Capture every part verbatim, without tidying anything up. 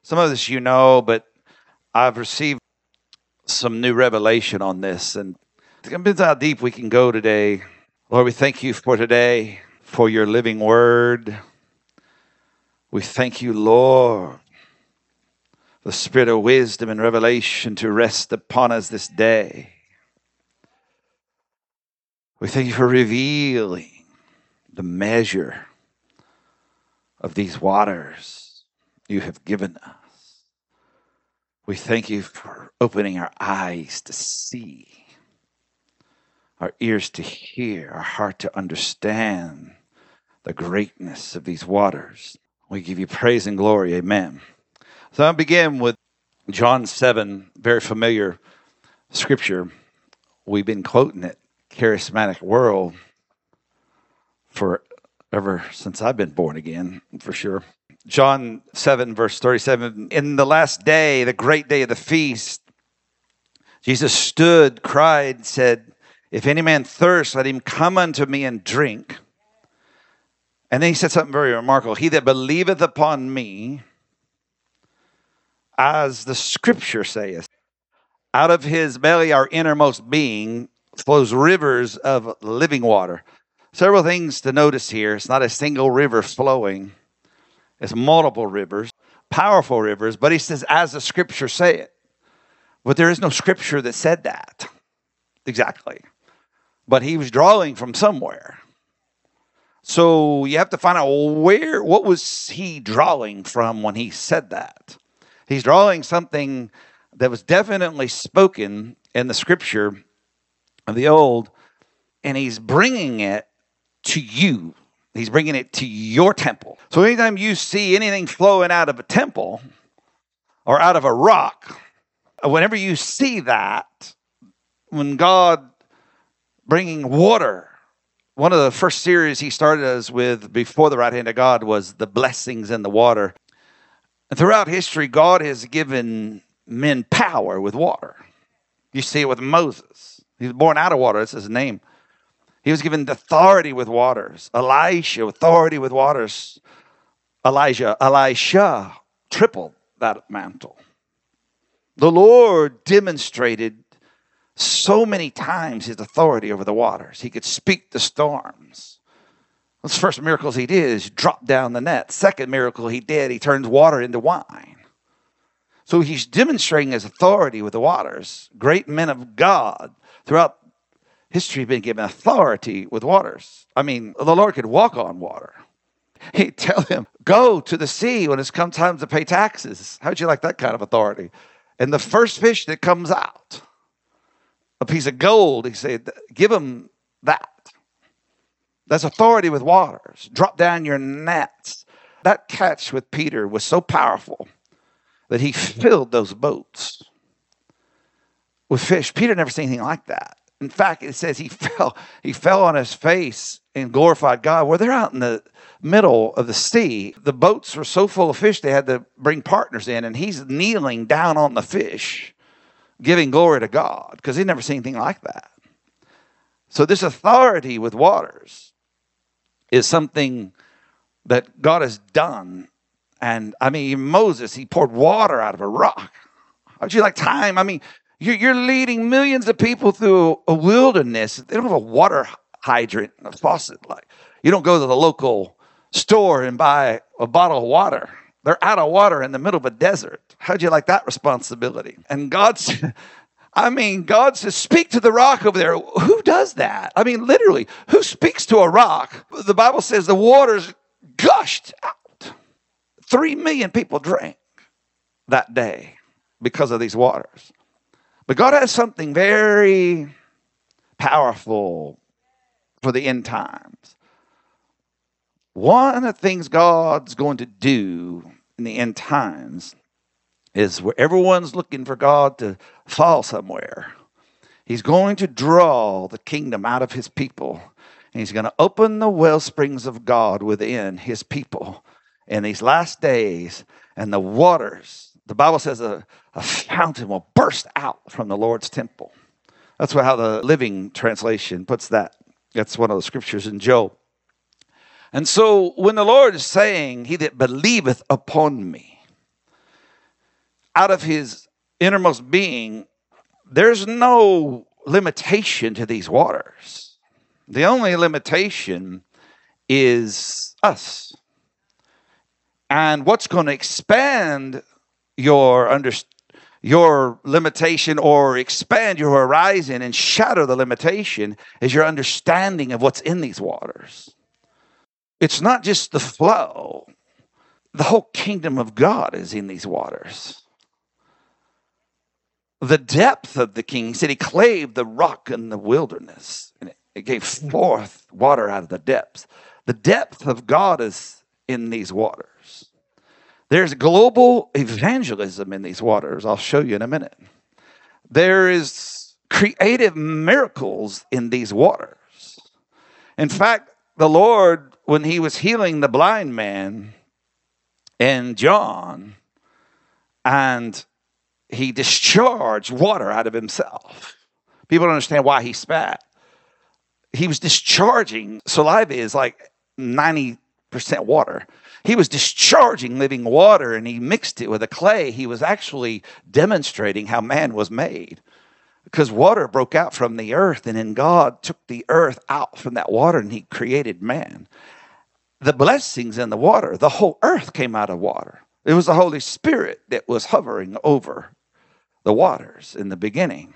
Some of this you know, but I've received some new revelation on this, and it depends how deep we can go today. Lord, we thank you for today, for your living word. We thank you, Lord, for the spirit of wisdom and revelation to rest upon us this day. We thank you for revealing the measure of these waters you have given us. We thank you for opening our eyes to see, our ears to hear, our heart to understand the greatness of these waters. We give you praise and glory. Amen. So I'll begin with John seven, very familiar scripture. We've been quoting it, charismatic world, for ever since I've been born again, for sure. John seven, verse thirty-seven, in the last day, the great day of the feast, Jesus stood, cried, said, if any man thirst, let him come unto me and drink. And then he said something very remarkable. He that believeth upon me, as the scripture saith, out of his belly, our innermost being, flows rivers of living water. Several things to notice here. It's not a single river flowing. It's multiple rivers, powerful rivers. But he says, as the scripture saith. But there is no scripture that said that. Exactly. But he was drawing from somewhere. So you have to find out where, what was he drawing from when he said that? He's drawing something that was definitely spoken in the scripture of the old, and he's bringing it to you. He's bringing it to your temple. So anytime you see anything flowing out of a temple or out of a rock, whenever you see that, when God bringing water, one of the first series he started us with before the right hand of God was the blessings in the water. And throughout history, God has given men power with water. You see it with Moses. He was born out of water. That's his name. He was given authority with waters. Elisha, authority with waters. Elijah, Elisha, tripled that mantle. The Lord demonstrated so many times his authority over the waters. He could speak the storms. The first miracles he did is drop down the net. Second miracle he did, he turns water into wine. So he's demonstrating his authority with the waters. Great men of God throughout history have been given authority with waters. I mean, the Lord could walk on water. He'd tell him, go to the sea when it's come time to pay taxes. How'd you like that kind of authority? And the first fish that comes out, a piece of gold, he said, give him that. That's authority with waters. Drop down your nets. That catch with Peter was so powerful that he filled those boats with fish. Peter never seen anything like that. In fact, it says he fell, he fell on his face and glorified God. Well, they're out in the middle of the sea. The boats were so full of fish, they had to bring partners in, and he's kneeling down on the fish, giving glory to God, because he'd never seen anything like that. So this authority with waters is something that God has done. And I mean, Moses, he poured water out of a rock. How'd you like time? I mean, you're, you're leading millions of people through a wilderness. They don't have a water hydrant, a faucet. Like, you don't go to the local store and buy a bottle of water. They're out of water in the middle of a desert. How'd you like that responsibility? And God said, I mean, God says, speak to the rock over there. Who does that? I mean, literally, who speaks to a rock? The Bible says the waters gushed out. Three million people drank that day because of these waters. But God has something very powerful for the end times. One of the things God's going to do in the end times is where everyone's looking for God to fall somewhere. He's going to draw the kingdom out of his people. And he's going to open the well springs of God within his people in these last days. And the waters, the Bible says a, a fountain will burst out from the Lord's temple. That's how the Living Translation puts that. That's one of the scriptures in Job. And so when the Lord is saying, he that believeth upon me, out of his innermost being, there's no limitation to these waters. The only limitation is us. And what's going to expand your under, your limitation or expand your horizon and shatter the limitation is your understanding of what's in these waters. It's not just the flow. The whole kingdom of God is in these waters. The depth of the king, he said he clave the rock in the wilderness, and it, it gave forth water out of the depths. The depth of God is in these waters. There's global evangelism in these waters. I'll show you in a minute. There is creative miracles in these waters. In fact, the Lord, when he was healing the blind man in John, and he discharged water out of himself. People don't understand why he spat. He was discharging. Saliva is like ninety percent water. He was discharging living water, and he mixed it with a clay. He was actually demonstrating how man was made, because water broke out from the earth, and then God took the earth out from that water, and he created man. The blessings in the water, the whole earth came out of water. It was the Holy Spirit that was hovering over the waters in the beginning.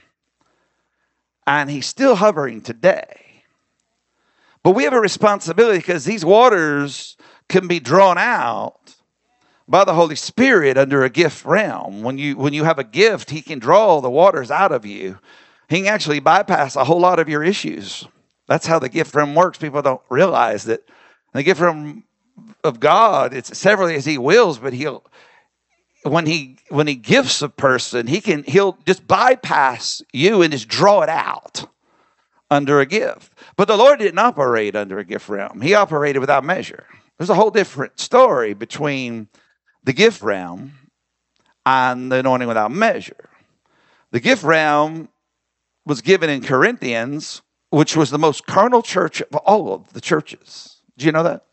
And he's still hovering today. But we have a responsibility, because these waters can be drawn out by the Holy Spirit under a gift realm. When you, when you have a gift, he can draw the waters out of you. He can actually bypass a whole lot of your issues. That's how the gift realm works. People don't realize that the gift realm of God, it's severally as he wills, but he'll, when he when he gifts a person, he can he'll just bypass you and just draw it out under a gift. But the Lord didn't operate under a gift realm. He operated without measure. There's a whole different story between the gift realm and the anointing without measure. The gift realm was given in Corinthians, which was the most carnal church of all of the churches. Do you know that?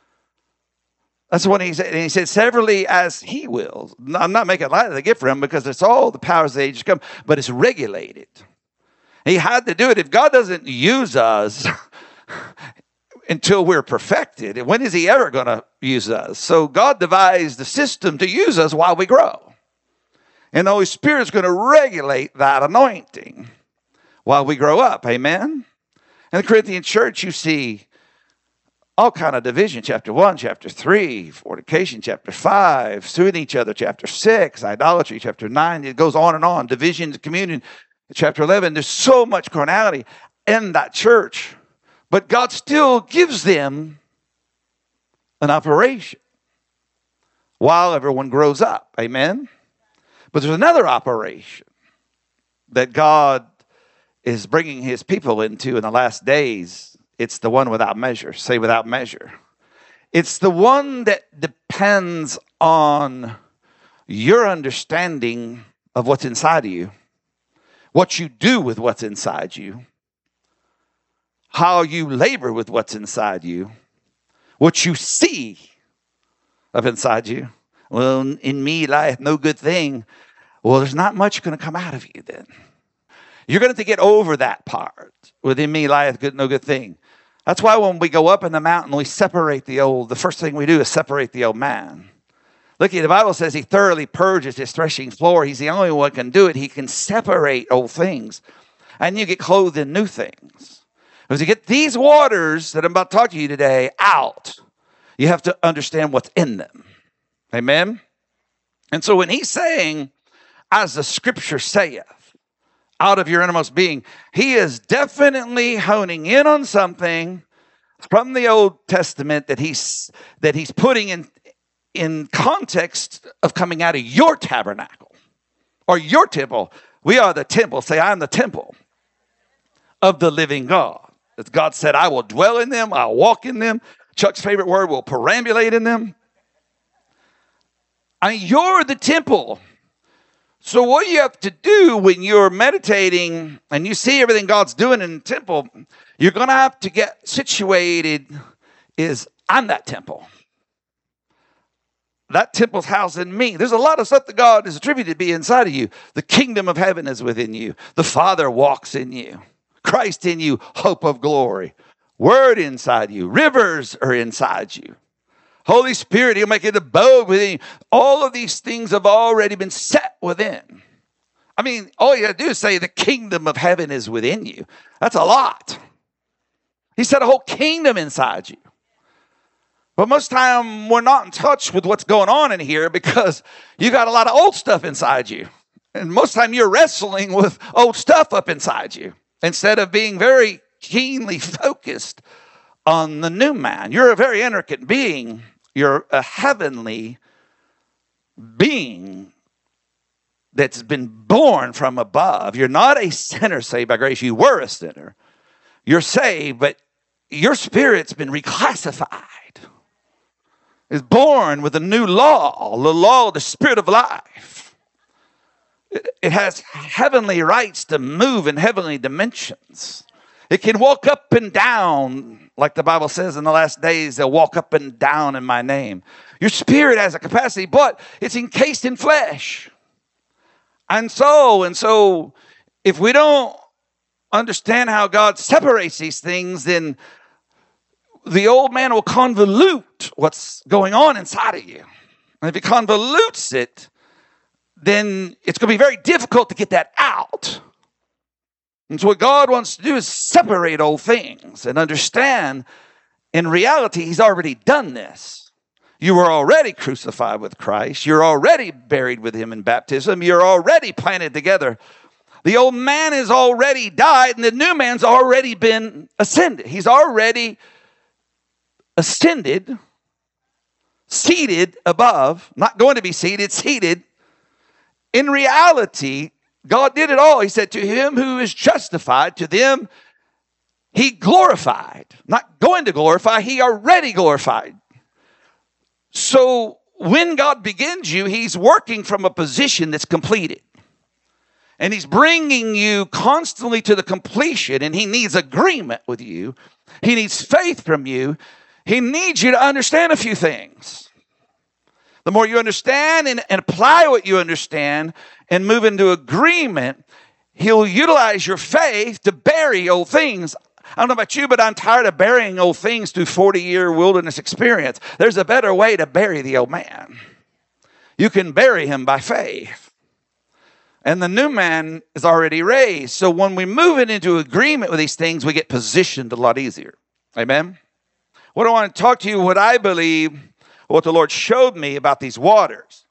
That's what he said. And he said, severally as he wills. I'm not making light of the gift realm, because it's all the powers of the age to come, but it's regulated. He had to do it. If God doesn't use us until we're perfected, when is he ever going to use us? So God devised the system to use us while we grow. And the Holy Spirit's going to regulate that anointing while we grow up. Amen? In the Corinthian church, you see all kind of division. Chapter one, chapter three, fornication, chapter five, suing each other, chapter six, idolatry, chapter nine. It goes on and on. Division, communion, chapter eleven. There's so much carnality in that church. But God still gives them an operation while everyone grows up. Amen? But there's another operation that God is bringing his people into in the last days. It's the one without measure. Say without measure. It's the one that depends on your understanding of what's inside of you, what you do with what's inside you, how you labor with what's inside you, what you see of inside you. Well, in me lieth no good thing. Well, there's not much going to come out of you then. You're going to have to get over that part. Within me lieth good, no good thing. That's why when we go up in the mountain, we separate the old. The first thing we do is separate the old man. Look, the Bible says he thoroughly purges his threshing floor. He's the only one who can do it. He can separate old things. And you get clothed in new things. Because you get these waters that I'm about to talk to you today out, you have to understand what's in them. Amen? And so when he's saying, as the scripture saith, out of your innermost being, he is definitely honing in on something from the Old Testament that he's that he's putting in in context of coming out of your tabernacle or your temple. We are the temple. Say, I am the temple of the living God. As God said, I will dwell in them. I'll walk in them. Chuck's favorite word, will perambulate in them. I mean, you're the temple. So what you have to do when you're meditating and you see everything God's doing in the temple, you're going to have to get situated is, I'm that temple. that temple's housed in me. There's a lot of stuff that God is attributed to be inside of you. The kingdom of heaven is within you. The Father walks in you. Christ in you, hope of glory. Word inside you. Rivers are inside you. Holy Spirit, he'll make it abode within you. All of these things have already been set within. I mean, all you got to do is say the kingdom of heaven is within you. That's a lot. He set a whole kingdom inside you. But most time we're not in touch with what's going on in here because you got a lot of old stuff inside you. And most time you're wrestling with old stuff up inside you instead of being very keenly focused on the new man. You're a very intricate being. You're a heavenly being that's been born from above. You're not a sinner saved by grace. You were a sinner. You're saved, but your spirit's been reclassified. Is born with a new law, the law of the Spirit of life. It has heavenly rights to move in heavenly dimensions. It can walk up and down, like the Bible says in the last days, they'll walk up and down in my name. Your spirit has a capacity, but it's encased in flesh. And so, and so, if we don't understand how God separates these things, then the old man will convolute what's going on inside of you. And if he convolutes it, then it's going to be very difficult to get that out. And so what God wants to do is separate old things and understand in reality, he's already done this. You were already crucified with Christ. You're already buried with him in baptism. You're already planted together. The old man has already died and the new man's already been ascended. He's already ascended, seated above, not going to be seated, seated. In reality, God did it all. He said, to him who is justified, to them he glorified. Not going to glorify, he already glorified. So when God begins you, he's working from a position that's completed. And he's bringing you constantly to the completion, and he needs agreement with you. He needs faith from you. He needs you to understand a few things. The more you understand and, and apply what you understand and move into agreement, he'll utilize your faith to bury old things. I don't know about you, but I'm tired of burying old things through forty-year wilderness experience. There's a better way to bury the old man. You can bury him by faith. And the new man is already raised. So when we move it into agreement with these things, we get positioned a lot easier. Amen? What I want to talk to you, what I believe, what the Lord showed me about these waters.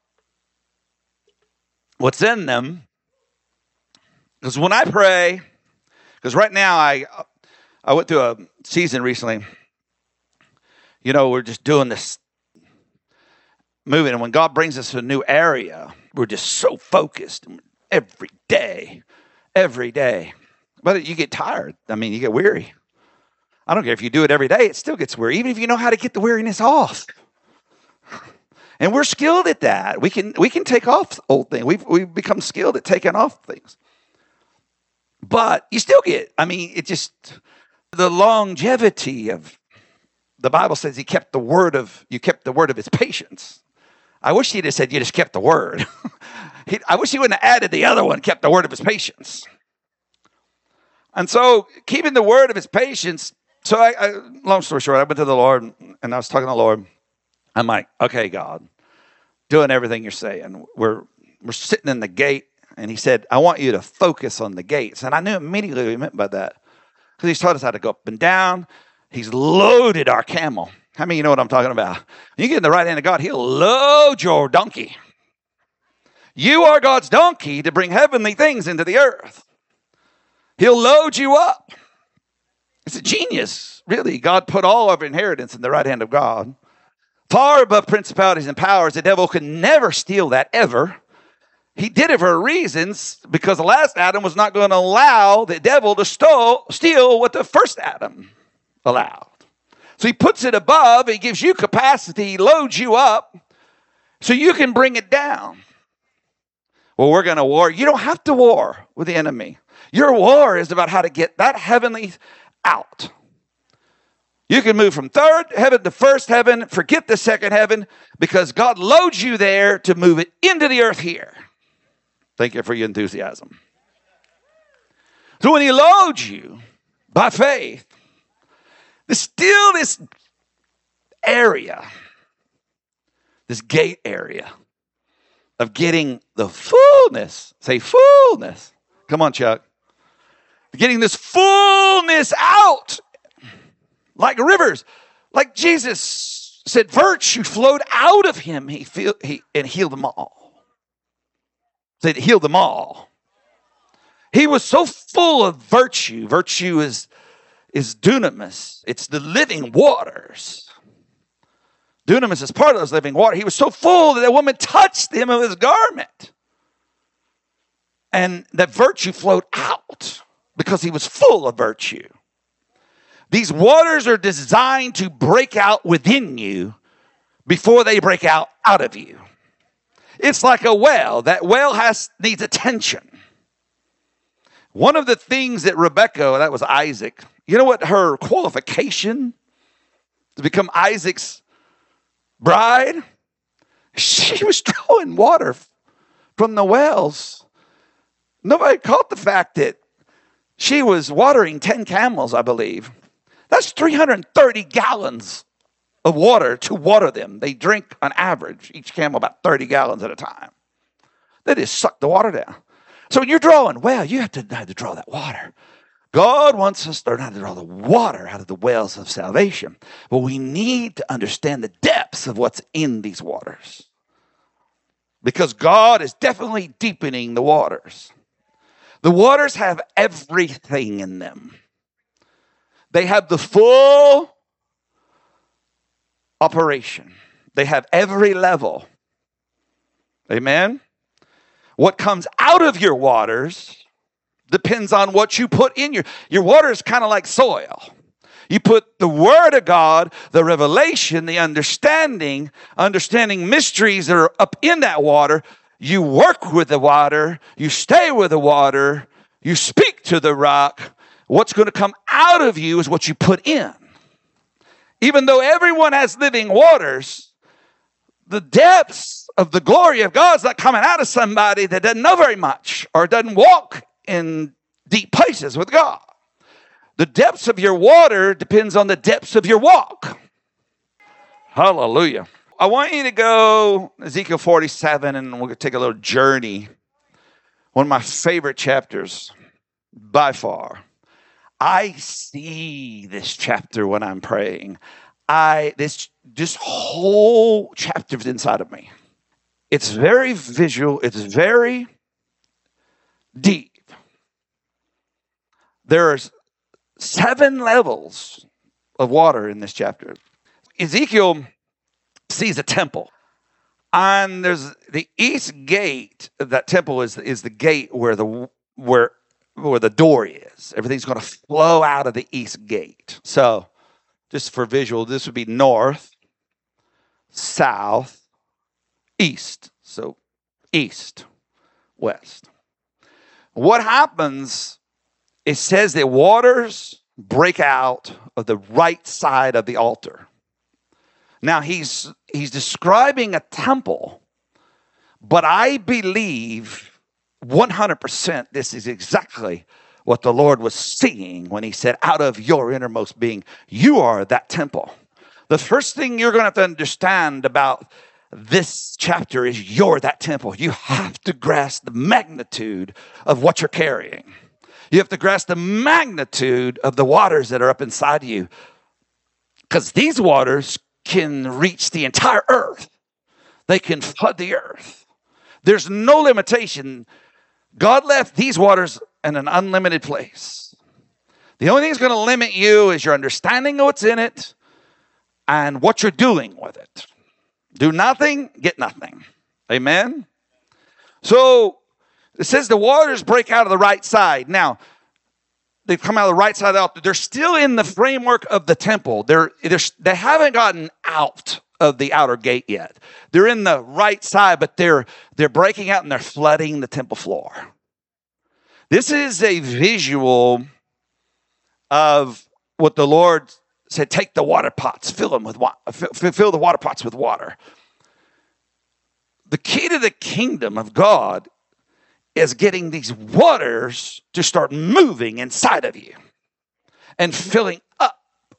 What's in them. Because when I pray, because right now I I went through a season recently. You know, we're just doing this moving. And when God brings us to a new area, we're just so focused every day, every day. But you get tired. I mean, you get weary. I don't care if you do it every day, it still gets weary, even if you know how to get the weariness off. And we're skilled at that. We can we can take off old things. We've, we've become skilled at taking off things. But you still get, I mean, it just, the longevity of, the Bible says he kept the word of, you kept the word of his patience. I wish he'd have said you just kept the word. he, I wish he wouldn't have added the other one, kept the word of his patience. And so keeping the word of his patience, so I, I long story short, I went to the Lord and I was talking to the Lord. I'm like, okay, God, doing everything you're saying. We're we're sitting in the gate, and he said, I want you to focus on the gates. And I knew immediately what he meant by that. Because he's taught us how to go up and down. He's loaded our camel. How many of you know what I'm talking about? You get in the right hand of God, he'll load your donkey. You are God's donkey to bring heavenly things into the earth. He'll load you up. It's a genius, really. God put all of our inheritance in the right hand of God. Far above principalities and powers, the devil could never steal that, ever. He did it for reasons, because the last Adam was not going to allow the devil to stole, steal what the first Adam allowed. So he puts it above, he gives you capacity, he loads you up, so you can bring it down. Well, we're going to war. You don't have to war with the enemy. Your war is about how to get that heavenly out. You can move from third heaven to first heaven, forget the second heaven, because God loads you there to move it into the earth here. Thank you for your enthusiasm. So when he loads you by faith, there's still this area, this gate area of getting the fullness. Say fullness. Come on, Chuck. Getting this fullness out like rivers. Like Jesus said, virtue flowed out of him he feel, he, and healed them all. Said healed them all. He was so full of virtue. Virtue is, is dunamis. It's the living waters. Dunamis is part of those living water. He was so full that that woman touched him of his garment. And that virtue flowed out because he was full of virtue. These waters are designed to break out within you before they break out out of you. It's like a well. That well has needs attention. One of the things that Rebekah, that was Isaac, you know what her qualification to become Isaac's bride? She was drawing water from the wells. Nobody caught the fact that she was watering ten camels, I believe. That's three hundred thirty gallons of water to water them. They drink on average, each camel about thirty gallons at a time. They just suck the water down. So when you're drawing well, you have to know how to draw that water. God wants us to learn how to draw the water out of the wells of salvation. But we need to understand the depths of what's in these waters. Because God is definitely deepening the waters. The waters have everything in them. They have the full operation. They have every level. Amen? What comes out of your waters depends on what you put in your... Your water is kind of like soil. You put the word of God, the revelation, the understanding, understanding mysteries that are up in that water. You work with the water. You stay with the water. You speak to the rock. What's going to come out of you is what you put in. Even though everyone has living waters, the depths of the glory of God's not coming out of somebody that doesn't know very much or doesn't walk in deep places with God. The depths of your water depends on the depths of your walk. Hallelujah. I want you to go Ezekiel forty-seven and we'll take a little journey. One of my favorite chapters by far. I see this chapter when I'm praying. I this this whole chapter is inside of me. It's very visual. It's very deep. There's seven levels of water in this chapter. Ezekiel sees a temple. And there's the east gate of that temple is, is the gate where the where where the door is. Everything's going to flow out of the east gate. So, just for visual, this would be north, south, east. So, east, west. What happens, it says that waters break out of the right side of the altar. Now, he's he's describing a temple, but I believe one hundred percent this is exactly what the Lord was seeing when he said, out of your innermost being, you are that temple. The first thing you're going to have to understand about this chapter is you're that temple. You have to grasp the magnitude of what you're carrying. You have to grasp the magnitude of the waters that are up inside you. Because these waters can reach the entire earth. They can flood the earth. There's no limitation. God left these waters in an unlimited place. The only thing that's going to limit you is your understanding of what's in it and what you're doing with it. Do nothing, get nothing. Amen? So, it says the waters break out of the right side. Now, they've come out of the right side of the altar. They're still in the framework of the temple. They're, they're, they haven't gotten out of the outer gate yet. They're in the right side, but they're, they're breaking out and they're flooding the temple floor. This is a visual of what the Lord said, take the water pots, fill them with water, fill the water pots with water. The key to the kingdom of God is getting these waters to start moving inside of you and filling up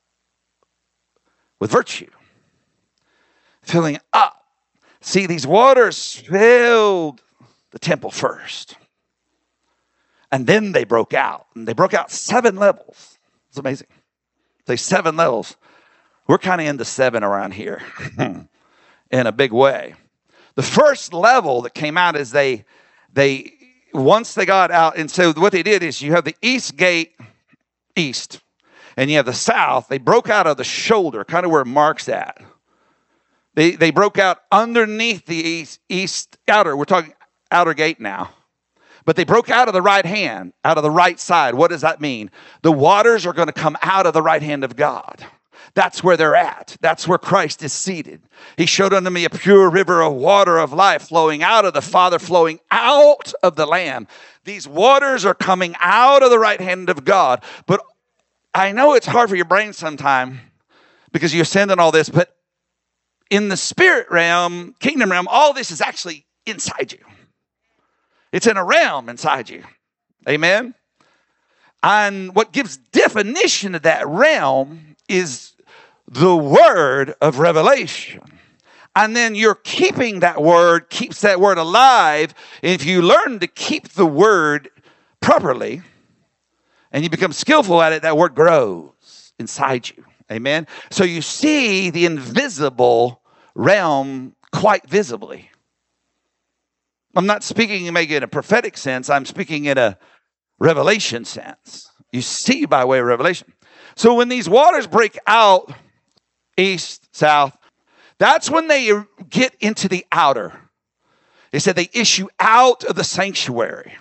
with virtue. Filling up. See, these waters filled the temple first. And then they broke out. And they broke out seven levels. It's amazing. Say seven levels. We're kind of into seven around here in a big way. The first level that came out is they, they, once they got out, and so what they did is you have the east gate, east, and you have the south. They broke out of the shoulder, kind of where Mark's at. They, they broke out underneath the east, east outer, we're talking outer gate now. But they broke out of the right hand, out of the right side. What does that mean? The waters are going to come out of the right hand of God. That's where they're at. That's where Christ is seated. He showed unto me a pure river of water of life flowing out of the Father, flowing out of the Lamb. These waters are coming out of the right hand of God. But I know it's hard for your brain sometime because you're sending all this, but in the spirit realm, kingdom realm, all this is actually inside you. It's in a realm inside you. Amen? And what gives definition to that realm is the word of revelation. And then you're keeping that word, keeps that word alive. And if you learn to keep the word properly and you become skillful at it, that word grows inside you. Amen? So you see the invisible realm quite visibly. I'm not speaking maybe in a prophetic sense. I'm speaking in a revelation sense. You see by way of revelation. So when these waters break out, east, south, that's when they get into the outer. They said they issue out of the sanctuary.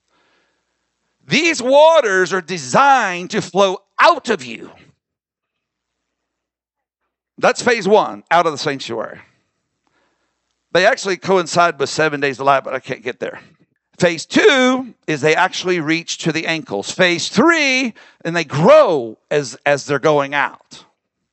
These waters are designed to flow out of you. That's phase one, out of the sanctuary. They actually coincide with seven days of light, but I can't get there. Phase two is they actually reach to the ankles. Phase three, and they grow as, as they're going out.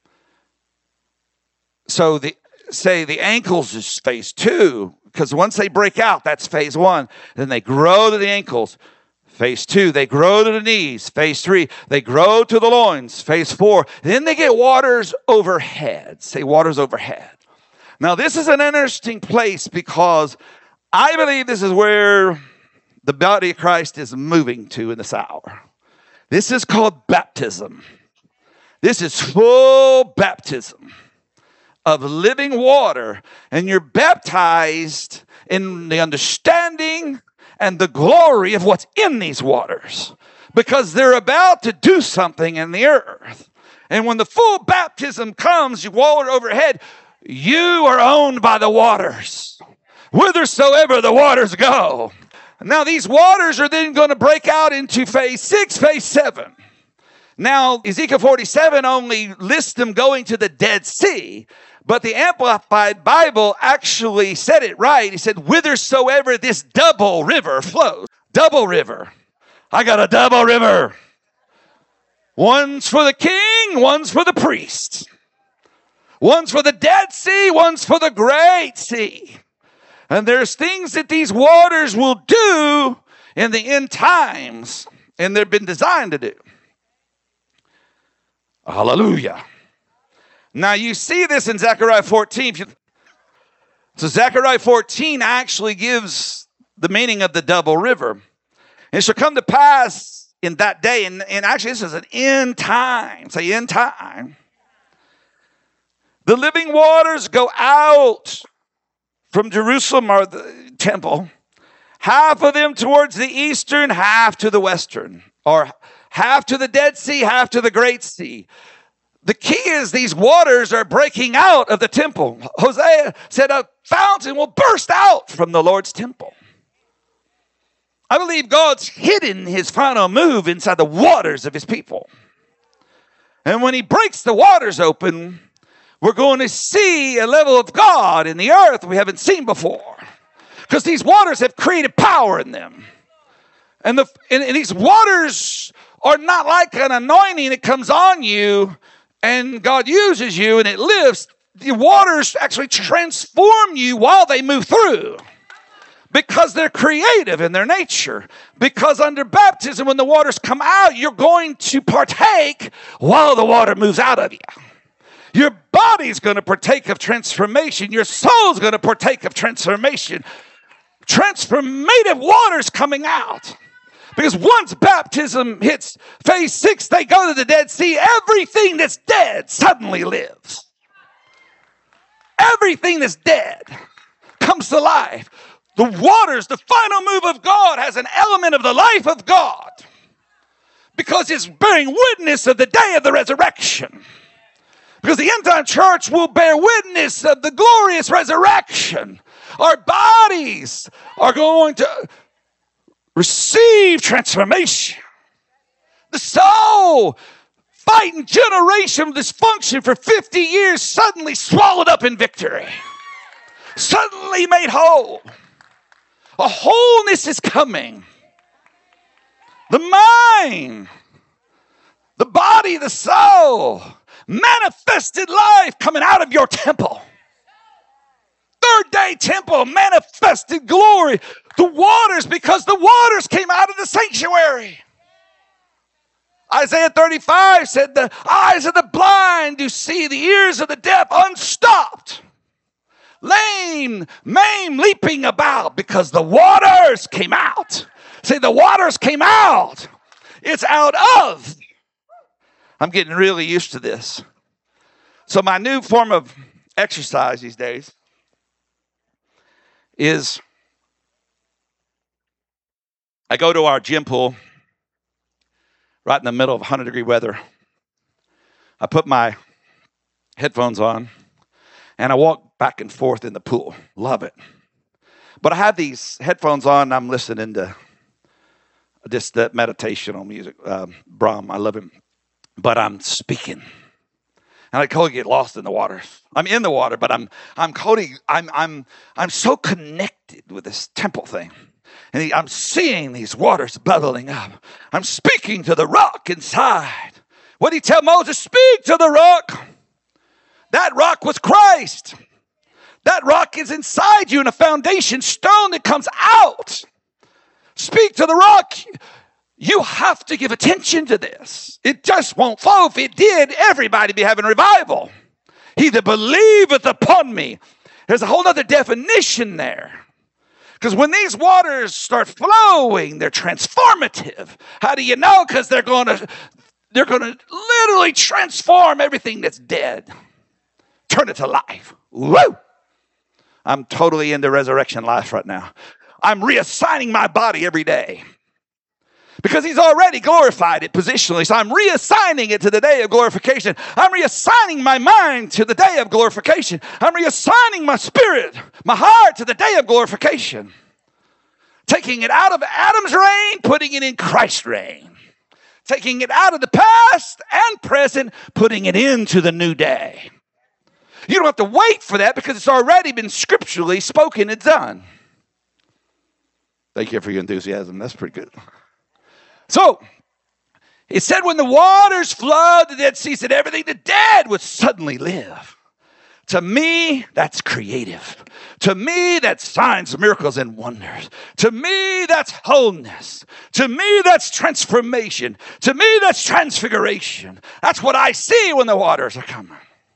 So the say the ankles is phase two, because once they break out, that's phase one. Then they grow to the ankles. Phase two, they grow to the knees. Phase three, they grow to the loins. Phase four, then they get waters overhead. Say waters overhead. Now, this is an interesting place because I believe this is where the body of Christ is moving to in this hour. This is called baptism. This is full baptism of living water, and you're baptized in the understanding and the glory of what's in these waters because they're about to do something in the earth. And when the full baptism comes, you water overhead, you are owned by the waters, whithersoever the waters go. Now, these waters are then going to break out into phase six, phase seven. Now, Ezekiel forty-seven only lists them going to the Dead Sea, but the Amplified Bible actually said it right. He said, whithersoever this double river flows. Double river. I got a double river. One's for the king, one's for the priest. One's for the Dead Sea, one's for the Great Sea. And there's things that these waters will do in the end times, and they've been designed to do. Hallelujah. Now you see this in Zechariah fourteen. So Zechariah fourteen actually gives the meaning of the double river. It shall come to pass in that day, and, and actually this is an end time. Say end time. The living waters go out from Jerusalem or the temple, half of them towards the eastern, half to the western, or half to the Dead Sea, half to the Great Sea. The key is these waters are breaking out of the temple. Hosea said a fountain will burst out from the Lord's temple. I believe God's hidden his final move inside the waters of his people. And when he breaks the waters open, we're going to see a level of God in the earth we haven't seen before. Because these waters have created power in them. And, the, and, and these waters are not like an anointing that comes on you and God uses you and it lives, the waters actually transform you while they move through. Because they're creative in their nature. Because under baptism, when the waters come out, you're going to partake while the water moves out of you. Your body's going to partake of transformation. Your soul's going to partake of transformation. Transformative waters coming out. Because once baptism hits phase six, they go to the Dead Sea. Everything that's dead suddenly lives. Everything that's dead comes to life. The waters, the final move of God has an element of the life of God because it's bearing witness of the day of the resurrection. Because the end time church will bear witness of the glorious resurrection. Our bodies are going to receive transformation. The soul, fighting generational dysfunction for fifty years, suddenly swallowed up in victory. Suddenly made whole. A wholeness is coming. The mind, the body, the soul, manifested life coming out of your temple. Third day temple, manifested glory. The waters, because the waters came out of the sanctuary. Isaiah thirty-five said, the eyes of the blind do see, the ears of the deaf unstopped. Lame, maimed, leaping about because the waters came out. Say, the waters came out. It's out of. I'm getting really used to this. So my new form of exercise these days is I go to our gym pool right in the middle of one hundred degree weather. I put my headphones on and I walk back and forth in the pool. Love it. But I have these headphones on and I'm listening to just that meditational music. Um, Brahm, I love him. But I'm speaking. And I totally get lost in the water. I'm in the water, but I'm I'm totally, I'm I'm I'm so connected with this temple thing. And he, I'm seeing these waters bubbling up. I'm speaking to the rock inside. What did he tell Moses? Speak to the rock. That rock was Christ. That rock is inside you in a foundation stone that comes out. Speak to the rock. You have to give attention to this. It just won't flow. If it did, everybody be having revival. He that believeth upon me. There's a whole other definition there. Because when these waters start flowing, they're transformative. How do you know? Because they're going to they're going to literally transform everything that's dead. Turn it to life. Woo! I'm totally into resurrection life right now. I'm reassigning my body every day. Because he's already glorified it positionally. So I'm reassigning it to the day of glorification. I'm reassigning my mind to the day of glorification. I'm reassigning my spirit, my heart to the day of glorification. Taking it out of Adam's reign, putting it in Christ's reign. Taking it out of the past and present, putting it into the new day. You don't have to wait for that because it's already been scripturally spoken and done. Thank you for your enthusiasm. That's pretty good. So, it said when the waters flowed, the Dead Sea said everything that dead would suddenly live. To me, that's creative. To me, that's signs, miracles, and wonders. To me, that's wholeness. To me, that's transformation. To me, that's transfiguration. That's what I see when the waters are coming.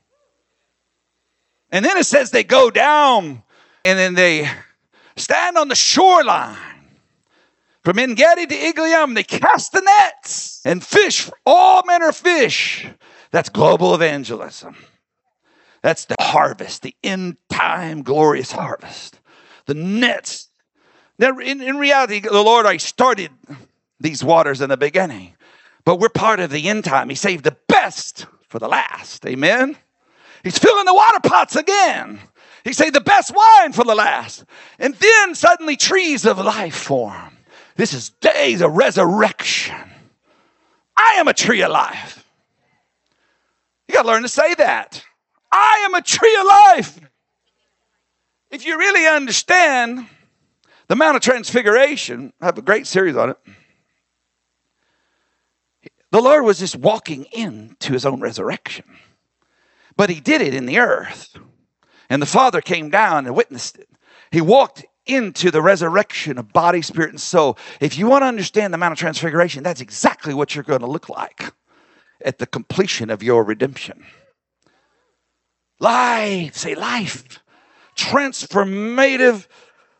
And then it says they go down and then they stand on the shoreline. From En-Gedi to Eglaim, they cast the nets and fish, all manner of fish. That's global evangelism. That's the harvest, the end time glorious harvest. The nets. Now, in, in reality, the Lord already started these waters in the beginning. But we're part of the end time. He saved the best for the last. Amen? He's filling the water pots again. He saved the best wine for the last. And then suddenly trees of life form. This is days of resurrection. I am a tree of life. You got to learn to say that. I am a tree of life. If you really understand the Mount of Transfiguration, I have a great series on it. The Lord was just walking into his own resurrection. But he did it in the earth. And the Father came down and witnessed it. He walked into the resurrection of body, spirit, and soul. If you want to understand the Mount of Transfiguration, that's exactly what you're going to look like at the completion of your redemption. Life, say life. Transformative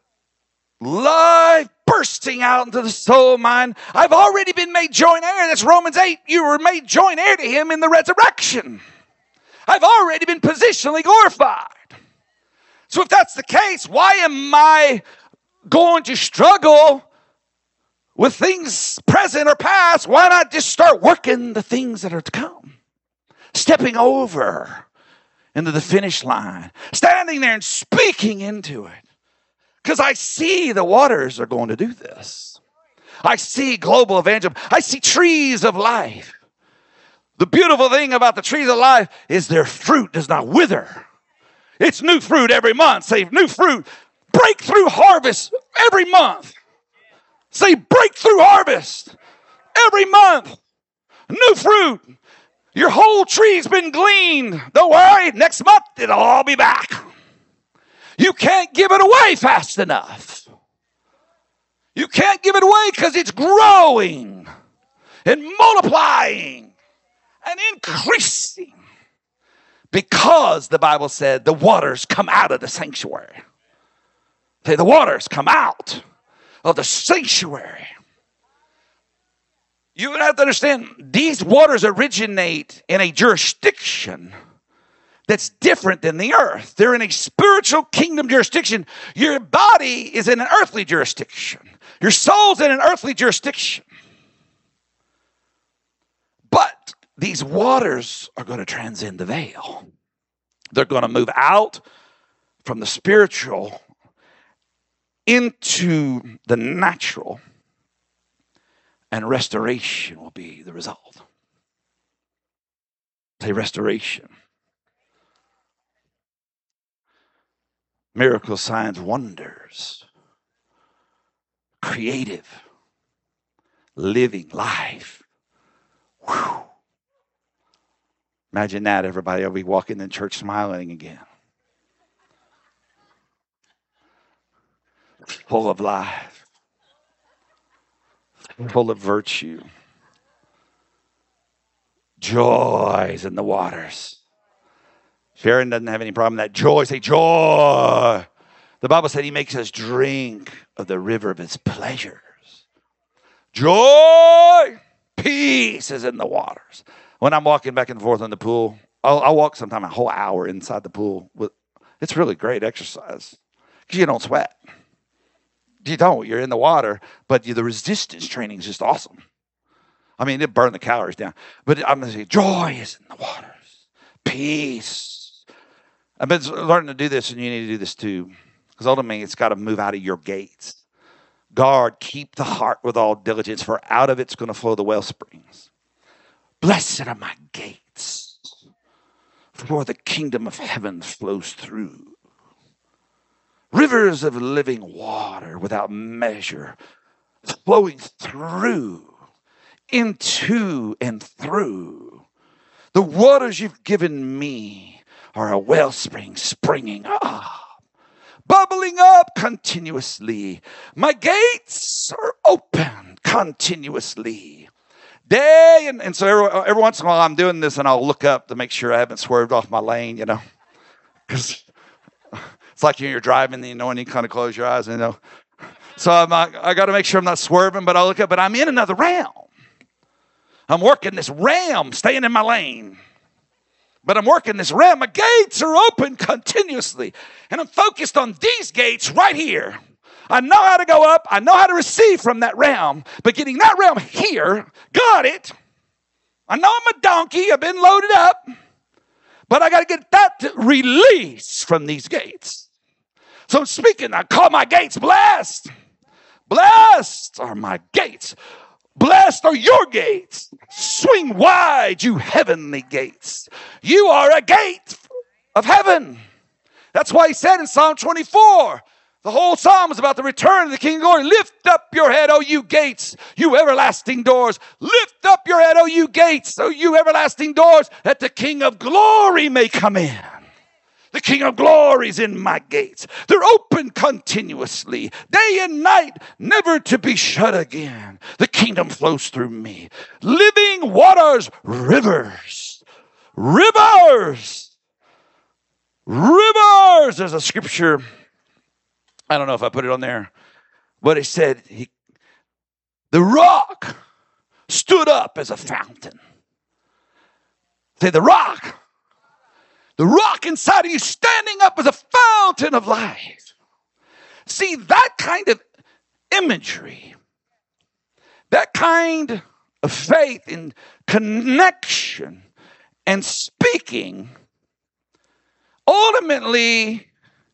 life bursting out into the soul, mind. I've already been made joint heir. That's Romans eight. You were made joint heir to him in the resurrection. I've already been positionally glorified. So if that's the case, why am I going to struggle with things present or past? Why not just start working the things that are to come? Stepping over into the finish line. Standing there and speaking into it. Because I see the waters are going to do this. I see global evangelism. I see trees of life. The beautiful thing about the trees of life is their fruit does not wither. It's new fruit every month. Say new fruit. Breakthrough harvest every month. Say breakthrough harvest every month. New fruit. Your whole tree's been gleaned. Don't worry. Next month it'll all be back. You can't give it away fast enough. You can't give it away because it's growing and multiplying and increasing. Because the Bible said the waters come out of the sanctuary. Say the waters come out of the sanctuary. You would have to understand these waters originate in a jurisdiction that's different than the earth. They're in a spiritual kingdom jurisdiction. Your body is in an earthly jurisdiction. Your soul's in an earthly jurisdiction. But these waters are going to transcend the veil. They're going to move out from the spiritual into the natural. And restoration will be the result. Say restoration. Miracles, signs, wonders. Creative. Living life. Whew. Imagine that. Everybody will be walking in church smiling again. Full of life. Full of virtue. Joys in the waters. Sharon doesn't have any problem with that. Joy, say joy. The Bible said he makes us drink of the river of his pleasures. Joy, peace is in the waters. When I'm walking back and forth in the pool, I'll, I'll walk sometime a whole hour inside the pool. With, it's really great exercise because you don't sweat. You don't. You're in the water, but you, the resistance training is just awesome. I mean, it burned the calories down. But I'm going to say, joy is in the waters. Peace. I've been learning to do this, and you need to do this too. Because ultimately, it's got to move out of your gates. Guard, keep the heart with all diligence, for out of it's going to flow the well springs. Blessed are my gates, for the kingdom of heaven flows through. Rivers of living water without measure, flowing through, into, and through. The waters you've given me are a wellspring springing up, bubbling up continuously. My gates are open continuously. Day and, and so every, every once in a while I'm doing this and I'll look up to make sure I haven't swerved off my lane, you know, because it's like you're driving, you know, and you kind of close your eyes, you know. So I'm, I, I got to make sure I'm not swerving, but I look up, but I'm in another realm. I'm working this realm, staying in my lane. But I'm working this realm. My gates are open continuously. And I'm focused on these gates right here. I know how to go up. I know how to receive from that realm. But getting that realm here, got it. I know I'm a donkey. I've been loaded up. But I got to get that to release from these gates. So I'm speaking. I call my gates blessed. Blessed are my gates. Blessed are your gates. Swing wide, you heavenly gates. You are a gate of heaven. That's why he said in Psalm twenty-four, The whole psalm is about the return of the King of glory. Lift up your head, O you gates, you everlasting doors. Lift up your head, O you gates, O you everlasting doors, that the King of glory may come in. The King of glory is in my gates. They're open continuously, day and night, never to be shut again. The kingdom flows through me. Living waters, rivers, rivers, rivers. There's a scripture. I don't know if I put it on there, but it said, he, the rock stood up as a fountain. Say, the rock. The rock inside of you standing up as a fountain of life. See, that kind of imagery, that kind of faith in connection and speaking ultimately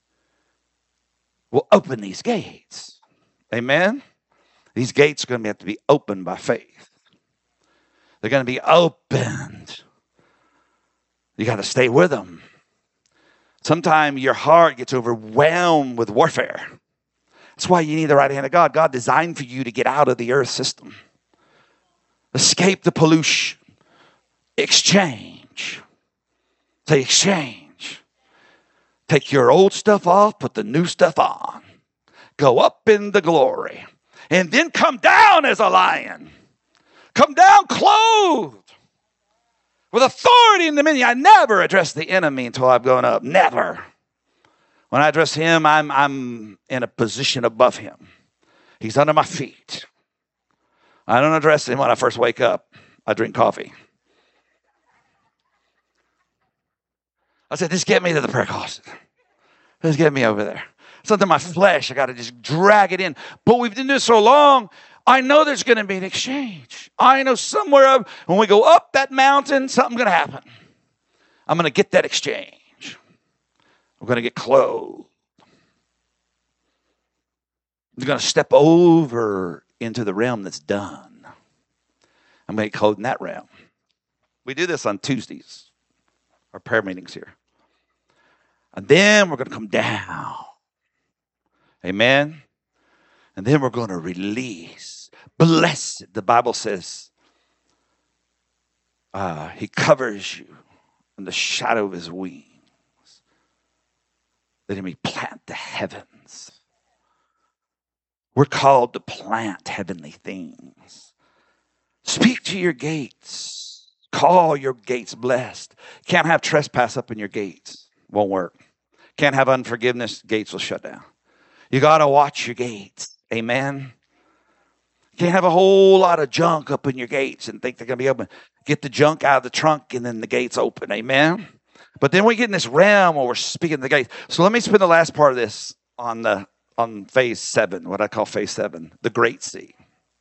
will open these gates. Amen? These gates are going to have to be opened by faith. They're going to be opened. You got to stay with them. Sometimes your heart gets overwhelmed with warfare. That's why you need the right hand of God. God designed for you to get out of the earth system. Escape the pollution. Exchange. Say exchange. Take your old stuff off, put the new stuff on. Go up in the glory. And then come down as a lion. Come down clothed with authority and dominion. I never address the enemy until I've gone up. Never. When I address him, I'm, I'm in a position above him. He's under my feet. I don't address him when I first wake up. I drink coffee. I said, just get me to the prayer closet. Just get me over there. Something in my flesh, I got to just drag it in. But we've done this so long, I know there's going to be an exchange. I know somewhere up, when we go up that mountain, something's going to happen. I'm going to get that exchange. We're going to get clothed. We're going to step over into the realm that's done. I'm going to get clothed in that realm. We do this on Tuesdays, our prayer meetings here. And then we're going to come down. Amen. And then we're going to release. Blessed, the Bible says, uh, he covers you in the shadow of his wings. That he may plant the heavens. We're called to plant heavenly things. Speak to your gates. Call your gates blessed. Can't have trespass up in your gates. Won't work. Can't have unforgiveness. Gates will shut down. You got to watch your gates. Amen. Can't have a whole lot of junk up in your gates and think they're going to be open. Get the junk out of the trunk and then the gates open. Amen. But then we get in this realm where we're speaking the gates. So let me spend the last part of this on the on phase seven, what I call phase seven, the Great Sea.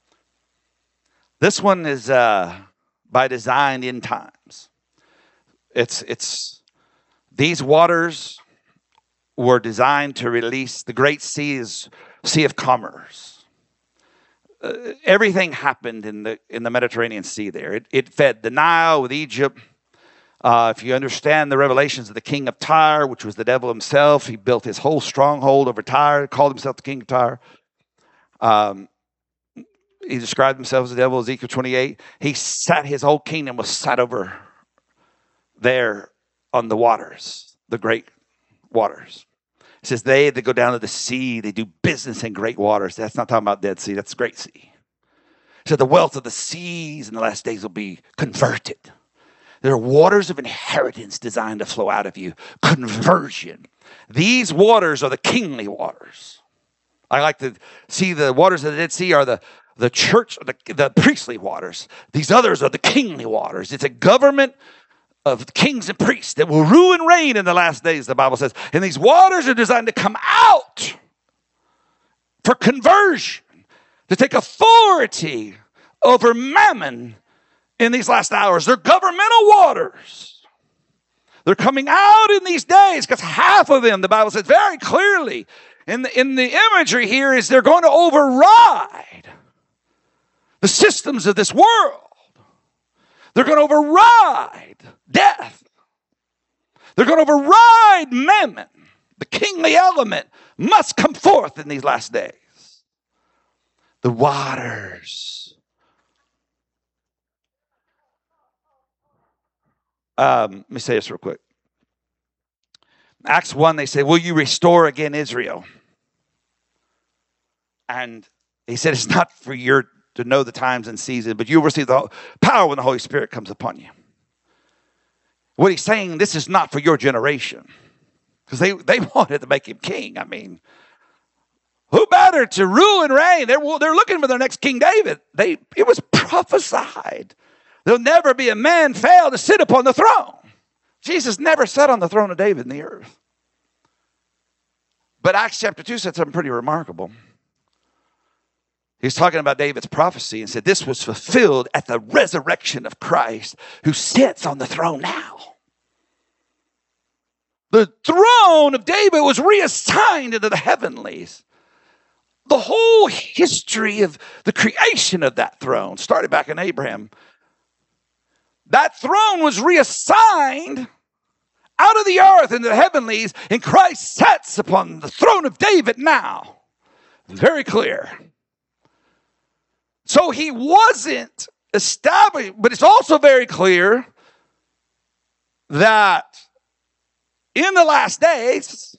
This one is uh, by design in times. It's it's these waters were designed to release. The Great Sea is Sea of Commerce. Uh, everything happened in the in the Mediterranean Sea there. It, it fed the Nile with Egypt. Uh, if you understand the revelations of the king of Tyre, which was the devil himself, he built his whole stronghold over Tyre, called himself the king of Tyre. Um, he described himself as the devil, Ezekiel twenty-eight. He sat, his whole kingdom was sat over there on the waters, the great waters. It says they that go down to the sea, they do business in great waters. That's not talking about Dead Sea, that's the Great Sea. So the wealth of the seas in the last days will be converted. There are waters of inheritance designed to flow out of you. Conversion. These waters are the kingly waters. I like to see the waters of the Dead Sea are the, the church, the, the priestly waters. These others are the kingly waters. It's a government of kings and priests that will rule and reign in the last days, the Bible says. And these waters are designed to come out for conversion, to take authority over mammon in these last hours. They're governmental waters. They're coming out in these days because half of them, the Bible says very clearly, in the, in the imagery here is they're going to override the systems of this world. They're going to override death. They're going to override mammon. The kingly element must come forth in these last days. The waters. Um, let me say this real quick. Acts one, they say, will you restore again Israel? And he said, it's not for your to know the times and seasons, but you'll receive the power when the Holy Spirit comes upon you. What he's saying, this is not for your generation. Because they, they wanted to make him king. I mean, who better to rule and reign? They're, they're looking for their next King David. They, it was prophesied. There'll never be a man fail to sit upon the throne. Jesus never sat on the throne of David in the earth. But Acts chapter two said something pretty remarkable. He's talking about David's prophecy and said this was fulfilled at the resurrection of Christ, who sits on the throne now. The throne of David was reassigned into the heavenlies. The whole history of the creation of that throne started back in Abraham. That throne was reassigned out of the earth into the heavenlies, and Christ sits upon the throne of David now. Very clear. So he wasn't established, but it's also very clear that in the last days,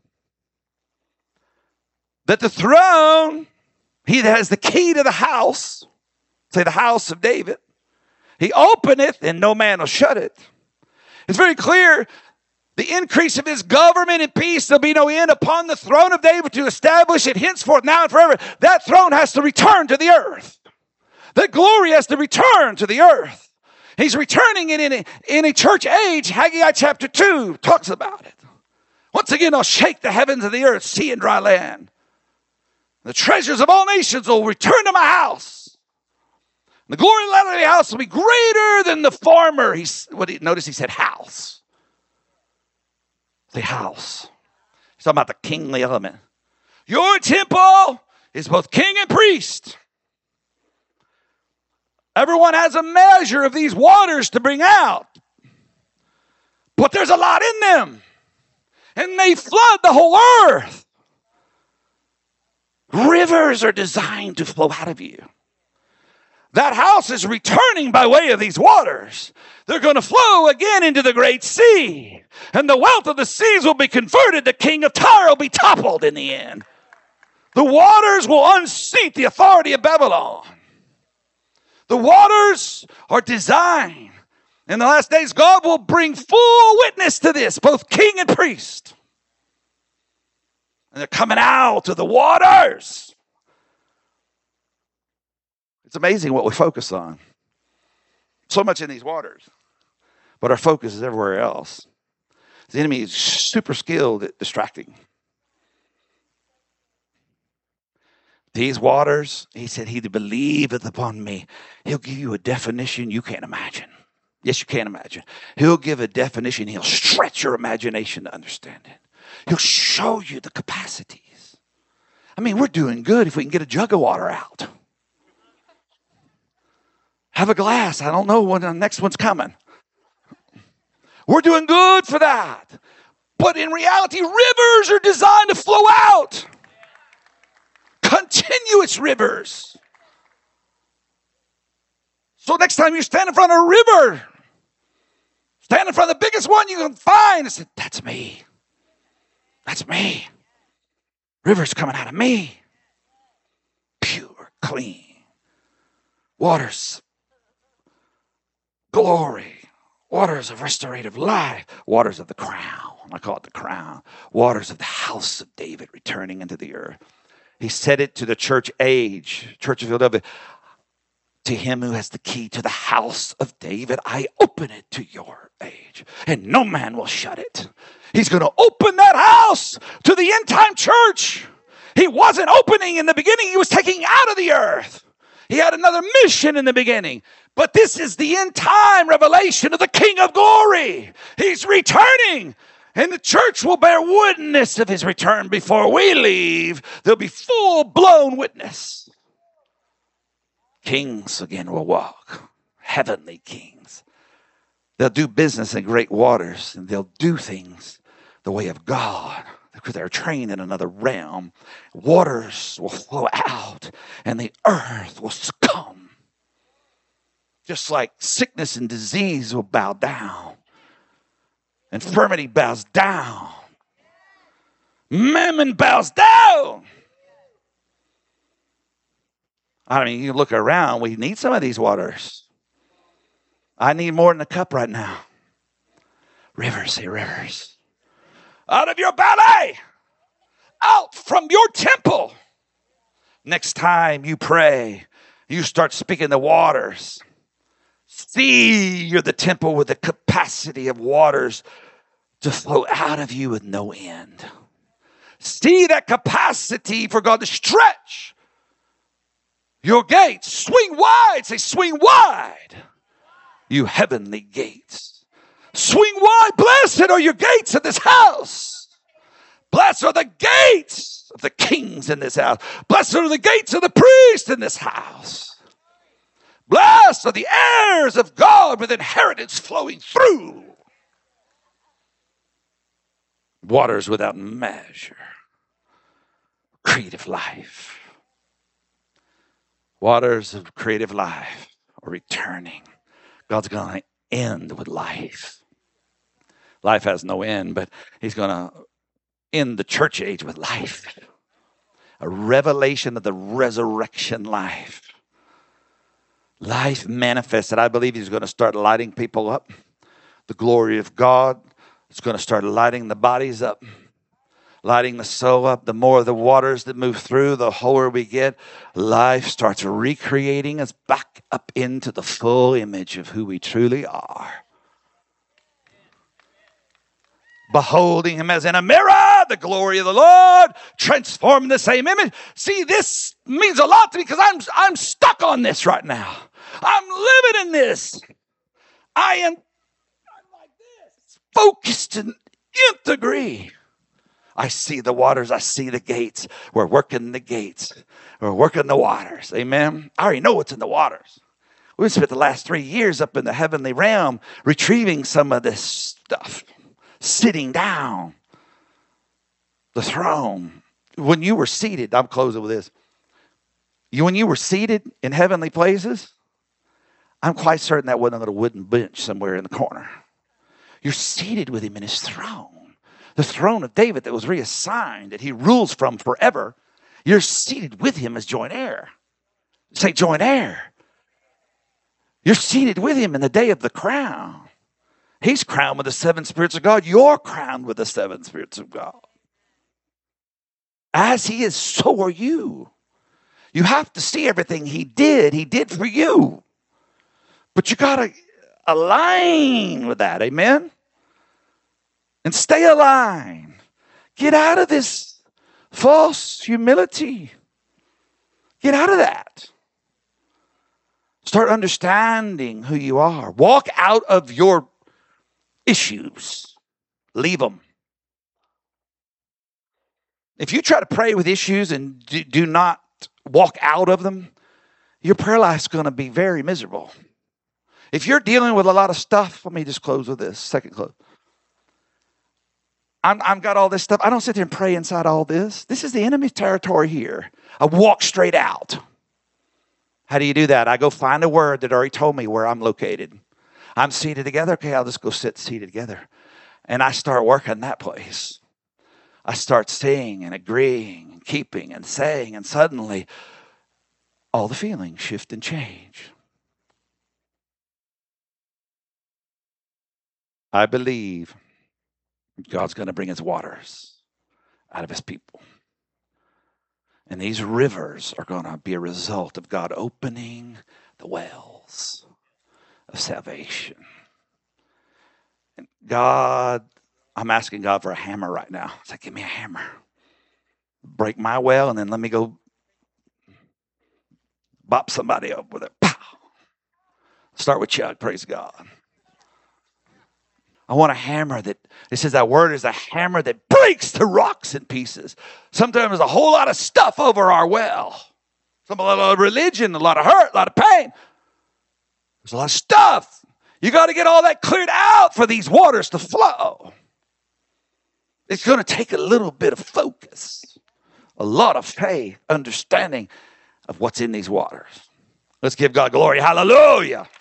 that the throne, he that has the key to the house, say the house of David, he openeth and no man will shut it. It's very clear the increase of his government and peace, there'll be no end upon the throne of David to establish it henceforth, now and forever. That throne has to return to the earth. That glory has to return to the earth. He's returning it in a, in a church age. Haggai chapter two talks about it. Once again, I'll shake the heavens and the earth, sea and dry land. The treasures of all nations will return to my house. The glory of the house will be greater than the former. He's, what he, notice he said house. The house. He's talking about the kingly element. Your temple is both king and priest. Everyone has a measure of these waters to bring out. But there's a lot in them. And they flood the whole earth. Rivers are designed to flow out of you. That house is returning by way of these waters. They're going to flow again into the great sea. And the wealth of the seas will be converted. The king of Tyre will be toppled in the end. The waters will unseat the authority of Babylon. The waters are designed. In the last days, God will bring full witness to this, both king and priest. And they're coming out of the waters. It's amazing what we focus on. So much in these waters. But our focus is everywhere else. The enemy is super skilled at distracting. These waters, he said, he that believeth upon me, he'll give you a definition you can't imagine. Yes, you can imagine. He'll give a definition. He'll stretch your imagination to understand it. He'll show you the capacities. I mean, we're doing good if we can get a jug of water out. Have a glass. I don't know when the next one's coming. We're doing good for that. But in reality, rivers are designed to flow out. Continuous rivers. So next time you stand in front of a river, stand in front of the biggest one you can find and say, that's me. That's me. Rivers coming out of me. Pure, clean. Waters. Glory. Waters of restorative life. Waters of the crown. I call it the crown. Waters of the house of David returning into the earth. He said it to the church age, Church of Philadelphia. To him who has the key to the house of David, I open it to your age, and no man will shut it. He's going to open that house to the end time church. He wasn't opening in the beginning. He was taking out of the earth. He had another mission in the beginning. But this is the end time revelation of the King of Glory. He's returning. And the church will bear witness of his return before we leave. There'll be full-blown witness. Kings again will walk. Heavenly kings. They'll do business in great waters. And they'll do things the way of God. because they're trained in another realm. Waters will flow out and the earth will succumb. Just like sickness and disease will bow down. Infirmity bows down. Mammon bows down. I mean, you look around, we need some of these waters. I need more than a cup right now. Rivers, say rivers. Out of your belly, out from your temple. Next time you pray, you start speaking the waters. See, you're the temple with the capacity of waters to flow out of you with no end. See that capacity for God to stretch your gates. Swing wide. Say, swing wide, you heavenly gates. Swing wide. Blessed are your gates of this house. Blessed are the gates of the kings in this house. Blessed are the gates of the priests in this house. Blessed are the heirs of God with inheritance flowing through. Waters without measure. Creative life. Waters of creative life are returning. God's going to end with life. Life has no end, but he's going to end the church age with life. A revelation of the resurrection life. Life manifested. I believe he's going to start lighting people up. The glory of God is going to start lighting the bodies up. Lighting the soul up. The more of the waters that move through, the wholer we get. Life starts recreating us back up into the full image of who we truly are. Beholding him as in a mirror, the glory of the Lord, transformed in the same image. See, this means a lot to me because I'm, I'm stuck on this right now. I'm living in this. I am I'm like this, focused in nth degree. I see the waters. I see the gates. We're working the gates. We're working the waters. Amen. I already know what's in the waters. We've spent the last three years up in the heavenly realm retrieving some of this stuff. Sitting down. The throne. When you were seated, I'm closing with this. You, when you were seated in heavenly places, I'm quite certain that wasn't on a wooden bench somewhere in the corner. You're seated with him in his throne. The throne of David that was reassigned, that he rules from forever. You're seated with him as joint heir. Say joint heir. You're seated with him in the day of the crown. He's crowned with the seven spirits of God. You're crowned with the seven spirits of God. As he is, so are you. You have to see everything he did. He did for you. But you got to align with that. Amen? And stay aligned. Get out of this false humility. Get out of that. Start understanding who you are. Walk out of your issues. Leave them. If you try to pray with issues and do, do not walk out of them, your prayer life is going to be very miserable. If you're dealing with a lot of stuff, let me just close with this. Second close. I'm, I've got all this stuff. I don't sit there and pray inside all this. This is the enemy's territory here. I walk straight out. How do you do that? I go find a word that already told me where I'm located. I'm seated together. Okay, I'll just go sit seated together. And I start working that place. I start saying and agreeing and keeping and saying, and suddenly all the feelings shift and change. I believe God's going to bring his waters out of his people. And these rivers are going to be a result of God opening the wells of salvation. And God, I'm asking God for a hammer right now. It's like, give me a hammer. Break my well and then let me go bop somebody up with it. Pow. Start with Chuck, praise God. I want a hammer that, it says that word is a hammer that breaks the rocks in pieces. Sometimes there's a whole lot of stuff over our well. Some, a lot of religion, a lot of hurt, a lot of pain. There's a lot of stuff. You got to get all that cleared out for these waters to flow. It's going to take a little bit of focus, a lot of faith, understanding of what's in these waters. Let's give God glory. Hallelujah.